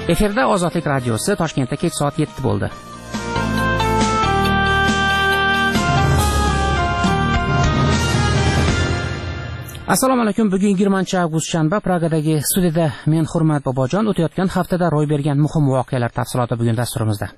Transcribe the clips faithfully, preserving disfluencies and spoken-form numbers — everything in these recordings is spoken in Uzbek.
Efirda Ozodlik radiosi. Toshkentda kech soat yetti bo'ldi. Assalomu alaykum. Bugun yigirmanchi avgust shanba. Pragadagi studiyada men Hurmat Bobojon. O'tayotgan haftada ro'y bergan muhim voqealar tafsiloti bugun dasturimizda.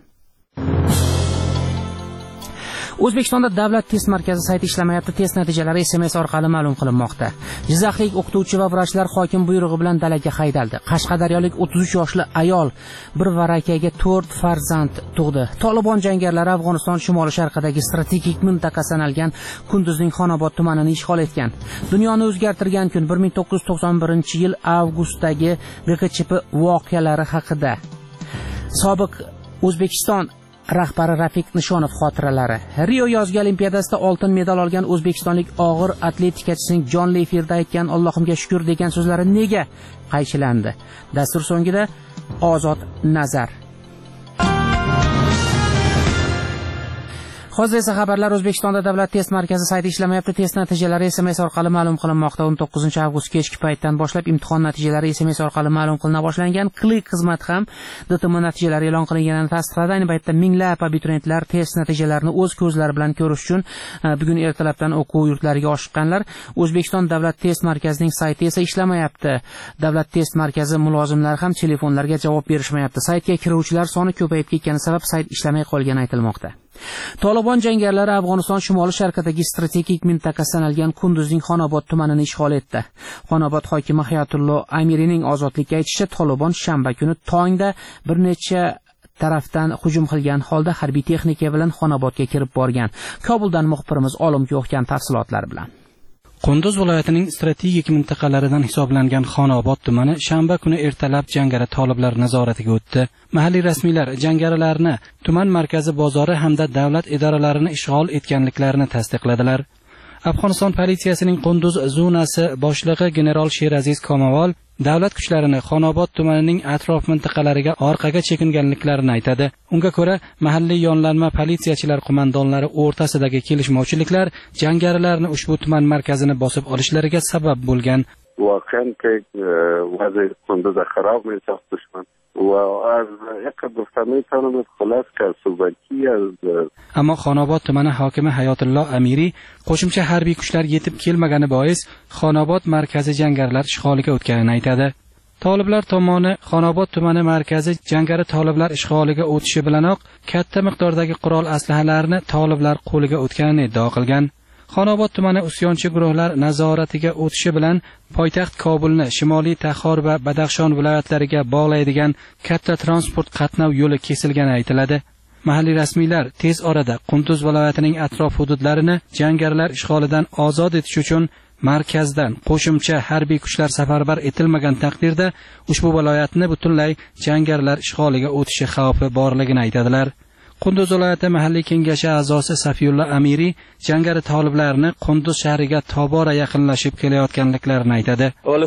O'zbekistonda Davlat test markazi sayti ishlamayapti. Test natijalari S M S orqali ma'lum qilinmoqda. Jizzaxlik o'qituvchi va vrachlar hokim buyrug'i bilan dalaga haydaldi. Qashqadaryolik o'ttiz uch yoshli ayol bir varakaga to'rt farzand tug'di. Tolibon jangarilari Afg'oniston shimoli sharqidagi strategik mintaqa sanalgan Kunduzning Xonobod tumanini ishg'ol etgan. Dunyoni o'zgartirgan kun bir ming to'qqiz yuz to'qson birinchi yil avgustdagi G Q Ch P voqealari haqida. Sobiq O'zbekiston rahbari Rafiq Nishonov xotiralari. Rio yozgi olimpiadasida oltin medal olgan o'zbekistonlik og'ir atletikachining jonli efirda aytgan Allohimga shukr degan so'zlari nega qaychilandi? Dastur so'ngida ozod nazar. Hozir esa xabarlar. O'zbekistonda Davlat test markazi sayti ishlamayapti. Test natijalari S M S orqali ma'lum qilinmoqda. o'n to'qqizinchi avgust kechki paytdan boshlab imtihon natijalari S M S orqali ma'lum qilina boshlangan. Click xizmat ham D T M natijalari e'lon qilinganini tasdiqladi. Ayni paytda minglab abituriyentlar test natijalarini o'z ko'zlari bilan ko'rish uchun bugun ertalabdan o'quv yurtlariga oshiqqanlar. O'zbekiston Davlat test markazining sayti esa ishlamayapti. Davlat test markazi mulozimlari ham telefonlarga javob berishmayapti. Saytga kiruvchilar soni ko'payib ketgani sabab sayt ishlamay qolgani aytilmoqda. Tolibon jangarilari Afg'oniston shimoli sharqidagi strategik mintaqa sanalgan Kunduzning Xonobod tumanini ishg'ol etdi. Xonobod hokimi Hayatullo Amirining ozodlikka aytishicha, Tolibon shanba kuni tongda bir necha tarafdan hujum qilgan holda harbiy texnika bilan Xonobodga kirib borgan. Kobuldan muxbirimiz Olim Yo'qgan tafsilotlar bilan. Qunduz viloyatining strategik mintaqalaridan hisoblangan Xonobod tumani shanba kuni ertalab jangari toliblar nazoratiga o'tdi. Mahalliy rasmiylar jangarilarni tuman markazi bozori hamda davlat idoralarini ishg'ol etganliklarini tasdiqladilar. Afg'oniston politsiyasining Qunduz zonasi boshlig'i general Sheraziz Komavol davlat kuchlarini Xonobod tumanining atrof mintaqalariga orqaga chekinganliklarini aytadi. Unga ko'ra, mahalliy yonlanma politsiyachilar qo'mondonlari o'rtasidagi kelishmovchiliklar jangarilarni ushbu tuman markazini bosib olishlariga sabab bo'lgan. واقعا که وضع کندوز خراب می‌ساخت دشمن و از یک گفتمه تانم خلاص که صوبتی از Ammo Xonobod tumani hokimi Hayatullo Amiri qo'shimcha harbiy kuchlar yetib kelmagani bois Xonobod markazi jangarilar ishg'oliga o'tganini aytadi. Toliblar tomoni Xonobod tumani markazi jangari toliblar ishg'oliga o'tishi bilanoq katta miqdordagi qurol aslahalarni toliblar qo'liga o'tganini iddao qilgan. Xonobod tumani usyonchi guruhlar nazoratiga o'tishi bilan poytaxt Kobulni Shimoliy Taxor va Badaxshon viloyatlariga bog'laydigan katta transport qatnov yo'li kesilgani aytiladi. Mahalliy rasmiylar tez orada Qunduz viloyatining atrof hududlarini jangarilar ishg'olidan ozod etish uchun markazdan qo'shimcha harbiy kuchlar safarbar etilmagan taqdirda ushbu viloyatni butunlay jangarilar ishg'oliga o'tishi xavfi borligini aytadilar. Qunduz viloyati mahalliy kengashi a'zosi Safiyullo Amiri jangari toliblarni Qunduz shahriga tobora yaqinlashib kelayotganliklarini aytadi.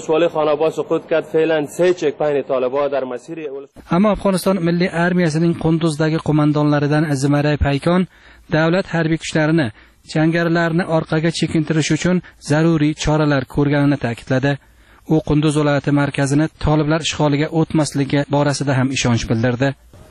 Ammo Afg'oniston milliy armiyasining Qunduzdagi qo'mondonlaridan Zimaray Paykon davlat harbiy kuchlarini jangarilarni orqaga chekintirish uchun zaruriy choralar ko'rganini ta'kidladi. U Qunduz viloyati markazini toliblar ishg'oliga o'tmasligi borasida ham ishonch bildirdi.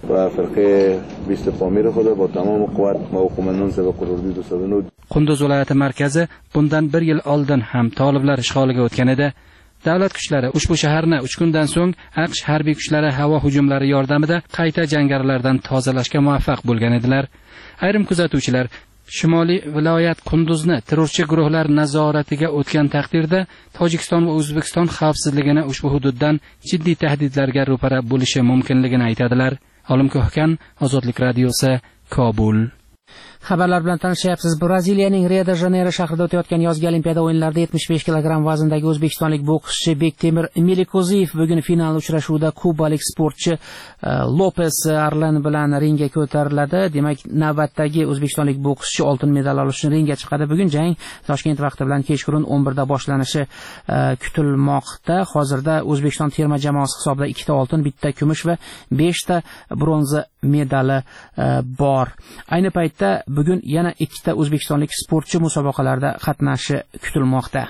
Qunduz viloyati markazi bundan bir yil oldin ham toliblar ishg'oliga o'tgan edi. Davlat kuchlari ushbu shaharni uch kundan so'ng AQSh harbiy kuchlari havo hujumlari yordamida qayta jangarilardan tozalashga muvaffaq bo'lgan edilar. Ayrim kuzatuvchilar Shimoliy viloyat Qunduzni terrorchi guruhlar nazoratiga o'tgan taqdirda Tojikiston va O'zbekiston xavfsizligini ushbu hududdan jiddiy tahdidlarga ro'para bo'lishi mumkinligini aytadilar. Olim Yo'qgan, Ozodlik radiosi, Kobul. Xabarlar bilan tanishyapsiz. Braziliyaning Rio de Janeiro shahrida o'tayotgan yozgi olimpiada o'yinlarida yetmish besh kilogramm vazndagi o'zbekistonlik bokschi Bektemir Melikoziyev bugun final uchrashuvida kubalik sportchi Lopes Arlen bilan ringga ko'tariladi. Demak, navbatdagi o'zbekistonlik bokschi oltin medal olish uchun ringga chiqadi. Bugun jang Toshkent vaqti bilan kechqurun o'n birda boshlanishi kutilmoqda. Hozirda O'zbekiston terma jamoasi hisobida ikkita oltin, bitta kumush va beshta bronza medali bor. Ayni paytda bugun yana ikkita o'zbekistonlik sportchi musobaqalarda qatnashi kutilmoqda.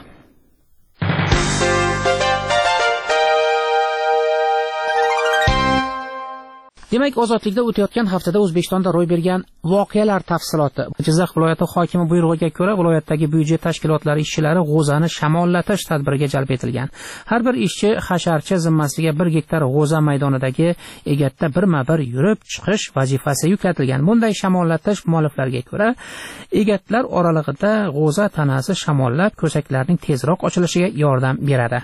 Demak, ozodlikda o'tayotgan haftada O'zbekistonda ro'y bergan voqealar tafsiloti. Jizzax viloyati hokimi buyrug'iga ko'ra, viloyatdagi byudjet tashkilotlari ishchilari g'o'zani shamollatish tadbiriga jalb etilgan. Har bir ishchi hasharchi zimmasiga bir gektar g'o'za maydonidagi egatda birma-bir yurib chiqish vazifasi yuklatilgan. Bunday shamollatish mualliflarga ko'ra, egatlar oralig'ida g'o'za tanasi shamollab, ko'saklarning tezroq ochilishiga yordam beradi.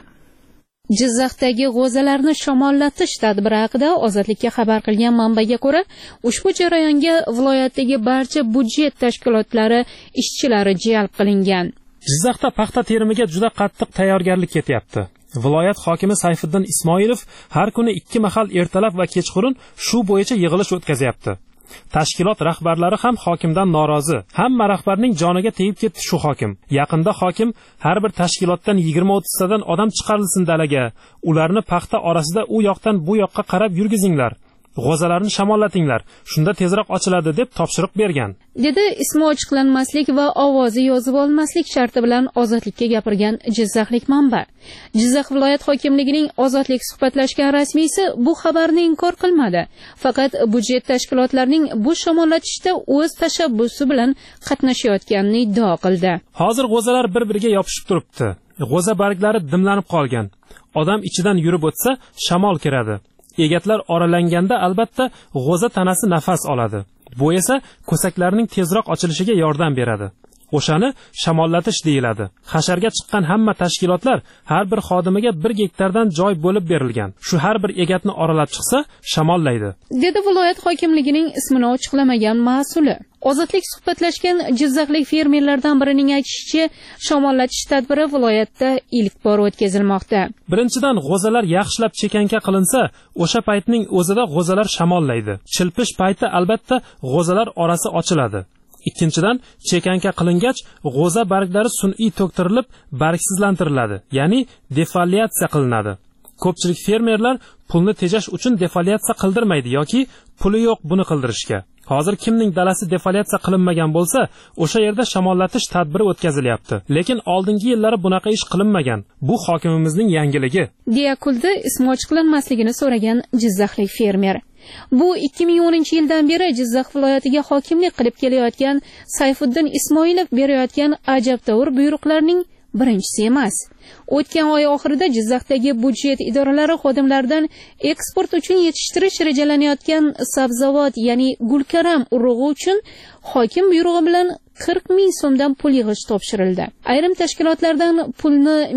Jizzaxdagi g'o'zalarni shamollatish tadbiri haqida Ozodlikka xabar qilgan manbaga ko'ra, ushbu jarayonga viloyatdagi barcha byudjet tashkilotlari ishchilari jalb qilingan. Jizzaxda paxta terimiga juda qattiq tayyorgarlik ketyapti. Viloyat hokimi Sayfiddin Ismoilov har kuni ikki mahal ertalab va kechqurun shu bo'yicha yig'ilish o'tkazyapti. Tashkilot rahbarlari ham hokimdan norozi. Hamma rahbarning joniga tegib ketdi shu hokim. Yaqinda hokim har bir tashkilotdan yigirma o'ttiz tadan odam chiqarilsin dalaga. Ularni paxta orasida u yoqdan bu yoqqa qarab yurgizinglar. G'o'zalarni shamollatinglar. Shunda tezroq ochiladi deb topshiriq bergan. Dedi ismi ochiqlanmaslik va ovozi yozib olmaslik sharti bilan Ozodlikka gapirgan jizzaxlik manba. Jizzax viloyat hokimligining Ozodlik suhbatlashgan rasmiysi bu xabarni inkor qilmadi. Faqat byudjet tashkilotlarining bu shamollatishda o'z tashabbusi bilan qatnashayotganini iddao qildi. Hozir g'o'zalar bir-biriga yopishib turibdi. G'o'za barglari dimlanib qolgan. Odam ichidan yurib o'tsa, shamol kiradi. Egatlar oralanganda albatta g'o'za tanasi nafas oladi. Bu esa ko'saklarning tezroq ochilishiga yordam beradi. O'shani shamollatish deyiladi. Hasharga chiqqan hamma tashkilotlar har bir xodimiga bir gektardan joy bo'lib berilgan. Shu har bir egatni oralab chiqsa, shamollaydi. Dedi viloyat hokimligining ismini ochiqlamagan mas'uli. Ozodlik suhbatlashgan jizzaxlik fermerlardan birining aytishicha, shamollatish tadbiri viloyatda ilk bor o'tkazilmoqda. Birinchidan, g'o'zalar yaxshilab chekanka qilinsa, o'sha paytning o'zida g'o'zalar shamollaydi. Chilpish payti albatta g'o'zalar orasi ochiladi. Ikkinchidan, chekanka qilingach, g'o'za barglari sun'iy to'ktirilib, bargsizlantiriladi, ya'ni defoliatsiya qilinadi. Ko'pchilik fermerlar pulni tejash uchun defoliatsiya qildirmaydi yoki puli yo'q buni qildirishga. Hozir kimning dalasi defoliatsiya qilinmagan bo'lsa, o'sha yerda shamollatish tadbiri o'tkazilyapti. Lekin oldingi yillari bunaqa ish qilinmagan. Bu hokimimizning yangiligi. deya kuldi ismi ochiqlanmasligini so'ragan jizzaxlik fermer. Bu ikki ming o'ninchi yildan beri Jizzax viloyatiga hokimlik qilib kelayotgan Sayfiddin Ismoilov berayotgan ajabtovur buyruqlarning birinchisi emas. O'tgan oy oxirida Jizzaxdagi byudjet idoralari xodimlaridan eksport uchun yetishtirish rejalanayotgan sabzavot, ya'ni gulkaram urug'i uchun hokim buyrug'i bilan qirq ming so'mdan pul yig'ish topshirildi. Ayrim tashkilotlardan pulni